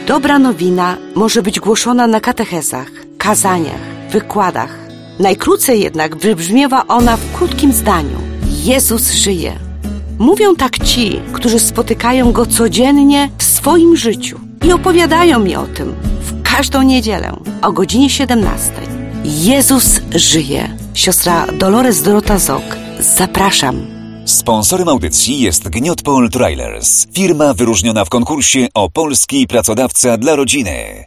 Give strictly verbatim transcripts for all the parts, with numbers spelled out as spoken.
Dobra nowina może być głoszona na katechezach, kazaniach, wykładach. Najkrócej jednak wybrzmiewa ona w krótkim zdaniu. Jezus żyje. Mówią tak ci, którzy spotykają Go codziennie w swoim życiu i opowiadają mi o tym w każdą niedzielę o godzinie siedemnastej. Jezus żyje. Siostra Dolores Dorota Zok. Zapraszam. Sponsorem audycji jest Gniotpol Trailers, firma wyróżniona w konkursie o polski pracodawca dla rodziny.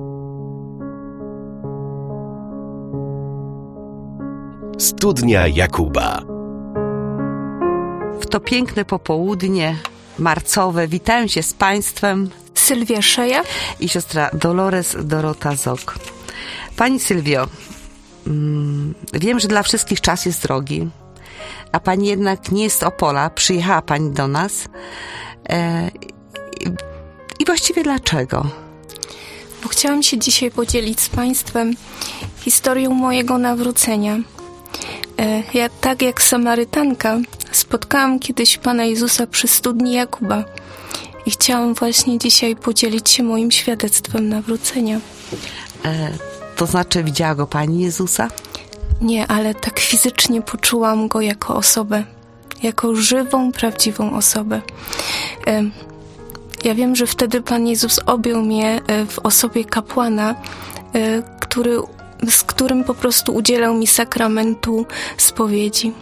Studnia Jakuba. W to piękne popołudnie marcowe witają się z Państwem Sylwia Szeja i siostra Dolores Dorota Zok. Pani Sylwio, mm, wiem, że dla wszystkich czas jest drogi, a Pani jednak nie jest z Opola, przyjechała Pani do nas. E, i, I właściwie dlaczego? Bo chciałam się dzisiaj podzielić z Państwem historią mojego nawrócenia. E, ja, tak jak Samarytanka, spotkałam kiedyś Pana Jezusa przy studni Jakuba i chciałam właśnie dzisiaj podzielić się moim świadectwem nawrócenia. E, to znaczy widziała Go Pani Jezusa? Nie, ale tak fizycznie poczułam Go jako osobę, jako żywą, prawdziwą osobę. E, ja wiem, że wtedy Pan Jezus objął mnie w osobie kapłana, e, który, z którym po prostu udzielał mi sakramentu spowiedzi.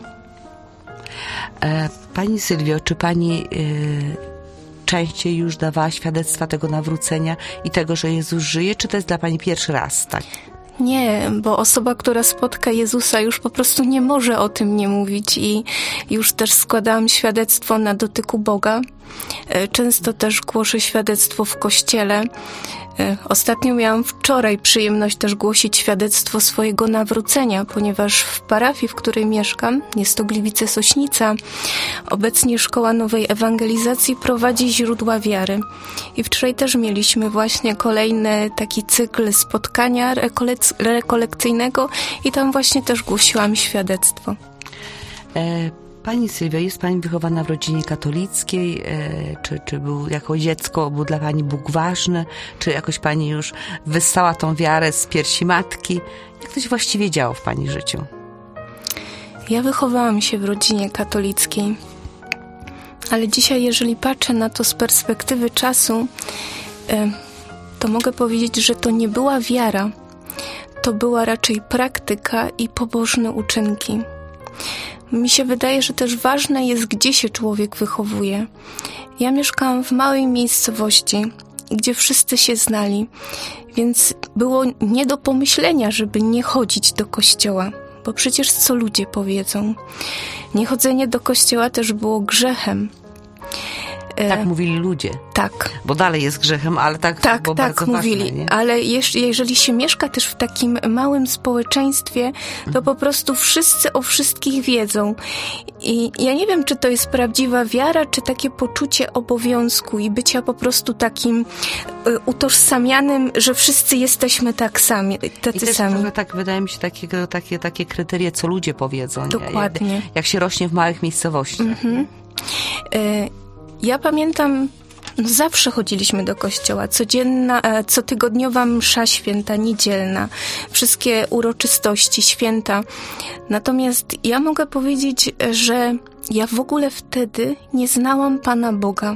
E, pani Sylwio, czy Pani e, częściej już dawała świadectwa tego nawrócenia i tego, że Jezus żyje, czy to jest dla Pani pierwszy raz, tak? Nie, bo osoba, która spotka Jezusa, już po prostu nie może o tym nie mówić i już też składałam świadectwo na dotyku Boga. Często też głoszę świadectwo w kościele. Ostatnio miałam wczoraj przyjemność też głosić świadectwo swojego nawrócenia, ponieważ w parafii, w której mieszkam, jest to Gliwice-Sośnica, obecnie Szkoła Nowej Ewangelizacji prowadzi źródła wiary. I wczoraj też mieliśmy właśnie kolejny taki cykl spotkania rekolek- rekolekcyjnego i tam właśnie też głosiłam świadectwo. E- Pani Sylwia, jest Pani wychowana w rodzinie katolickiej? E, czy, czy był jako dziecko, był dla Pani Bóg ważny? Czy jakoś Pani już wyssała tą wiarę z piersi matki? Jak to się właściwie działo w Pani życiu? Ja wychowałam się w rodzinie katolickiej, ale dzisiaj, jeżeli patrzę na to z perspektywy czasu, e, to mogę powiedzieć, że to nie była wiara. To była raczej praktyka i pobożne uczynki. Mi się wydaje, że też ważne jest, gdzie się człowiek wychowuje. Ja mieszkałam w małej miejscowości, gdzie wszyscy się znali, więc było nie do pomyślenia, żeby nie chodzić do kościoła, bo przecież co ludzie powiedzą. Niechodzenie do kościoła też było grzechem. Tak mówili ludzie. Tak. Bo dalej jest grzechem, ale tak, tak było tak bardzo mówili. ważne, nie? Ale jeż, jeżeli się mieszka też w takim małym społeczeństwie, to mhm. po prostu wszyscy o wszystkich wiedzą. I ja nie wiem, czy to jest prawdziwa wiara, czy takie poczucie obowiązku i bycia po prostu takim y, utożsamianym, że wszyscy jesteśmy tak sami, tacy I też sami. trochę tak, wydaje mi się, takie, takie, takie kryteria, co ludzie powiedzą. Dokładnie. Jak, jak się rośnie w małych miejscowościach. Mhm. Y, Ja pamiętam, no zawsze chodziliśmy do kościoła, codzienna, cotygodniowa msza święta, niedzielna, wszystkie uroczystości, święta. Natomiast ja mogę powiedzieć, że ja w ogóle wtedy nie znałam Pana Boga.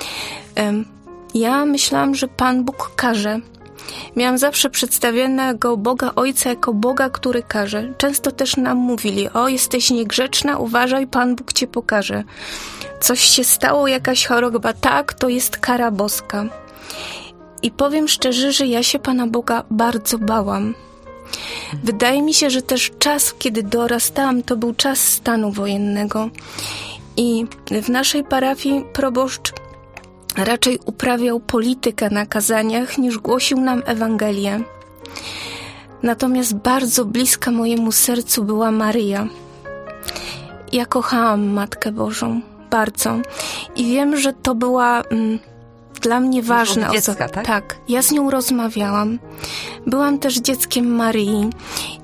Ja myślałam, że Pan Bóg karze. Miałam zawsze przedstawionego Boga Ojca jako Boga, który karze. Często też nam mówili: o, jesteś niegrzeczna, uważaj, Pan Bóg cię pokaże. Coś się stało, jakaś choroba, tak, to jest kara boska. I powiem szczerze, że ja się Pana Boga bardzo bałam. Wydaje mi się, że też czas, kiedy dorastałam, to był czas stanu wojennego. I w naszej parafii proboszcz raczej uprawiał politykę na kazaniach, niż głosił nam Ewangelię. Natomiast bardzo bliska mojemu sercu była Maryja. Ja kochałam Matkę Bożą. Bardzo. I wiem, że to była mm, dla mnie ważna osoba. Tak? tak, ja z nią rozmawiałam. Byłam też dzieckiem Maryi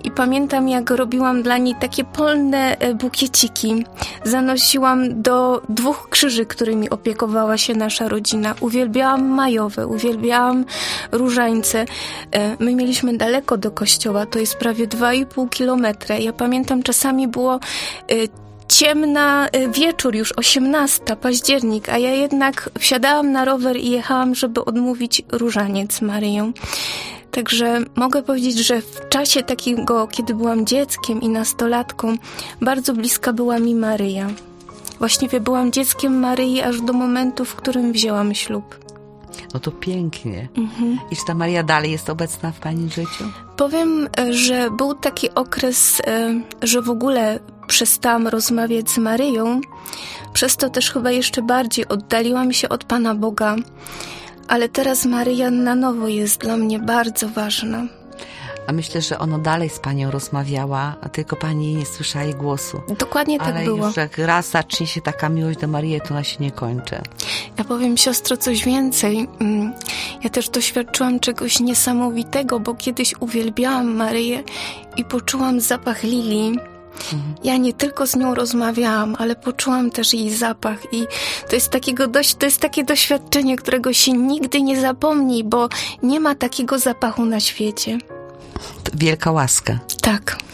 I pamiętam, jak robiłam dla niej takie polne bukieciki. Zanosiłam do dwóch krzyży, którymi opiekowała się nasza rodzina. Uwielbiałam majowe, uwielbiałam różańce. My mieliśmy daleko do kościoła, to jest prawie dwa i pół kilometra. Ja pamiętam, czasami było ciemna wieczór, już osiemnasty październik, a ja jednak wsiadałam na rower i jechałam, żeby odmówić różaniec Maryją. Także mogę powiedzieć, że w czasie takiego, kiedy byłam dzieckiem i nastolatką, bardzo bliska była mi Maryja. Właściwie byłam dzieckiem Maryi aż do momentu, w którym wzięłam ślub. No to pięknie. Mhm. I czy ta Maria dalej jest obecna w pani życiu? Powiem, że był taki okres, że w ogóle przestałam rozmawiać z Maryją. Przez to też chyba jeszcze bardziej oddaliłam się od Pana Boga. Ale teraz Maryja na nowo jest dla mnie bardzo ważna. A myślę, że ona dalej z panią rozmawiała, a tylko pani nie słyszała jej głosu. Dokładnie tak Ale było. Ale już jak raz zacznie się taka miłość do Maryi, to ona się nie kończy. Ja powiem, siostro, coś więcej. Ja też doświadczyłam czegoś niesamowitego, bo kiedyś uwielbiałam Maryję i poczułam zapach lilii. Mhm. Ja nie tylko z nią rozmawiałam, ale poczułam też jej zapach i to jest takiego dość, to jest takie doświadczenie, którego się nigdy nie zapomni, bo nie ma takiego zapachu na świecie. To wielka łaska. Tak.